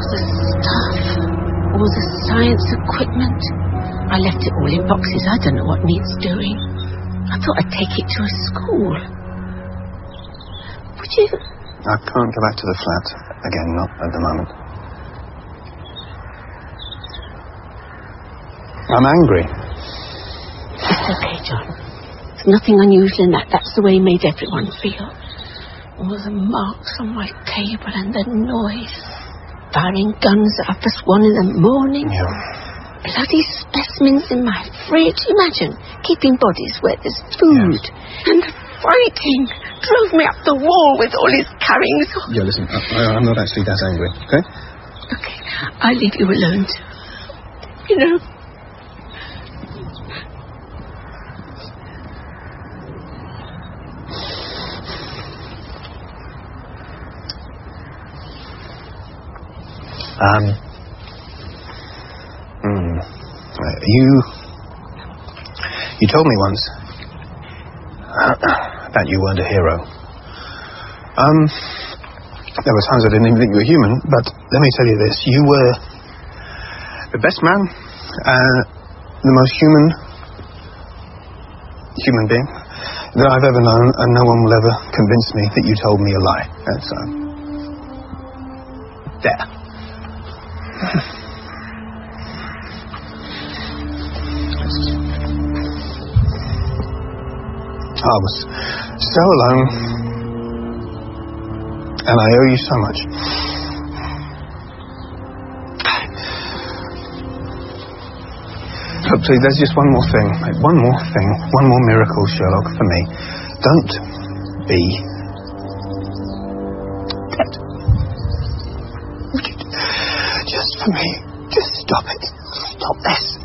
the stuff, all the science equipment. I left it all in boxes. I don't know what needs doing. I thought I'd take it to a school. Would you... I can't go back to the flat again, not at the moment. I'm angry. It's okay, John. There's nothing unusual in that. That's the way he made everyone feel. All the marks on my table and the noise. Firing guns at 1:30 in the morning. Yeah. Bloody specimens in my fridge. Imagine keeping bodies where there's food. Yeah. And the fighting drove me up the wall with all his carrying. Yeah, listen, I'm not actually that angry, okay? Okay, I'll leave you alone. You know... You told me once that you weren't a hero. There were times I didn't even think you were human, but let me tell you this. You were the best man, the most human being that I've ever known, and no one will ever convince me that you told me a lie. That's there. I was so alone, and I owe you so much. Look, please, there's just one more thing. One more miracle, Sherlock, for me. Don't be dead. Just for me. Just stop it. Stop this.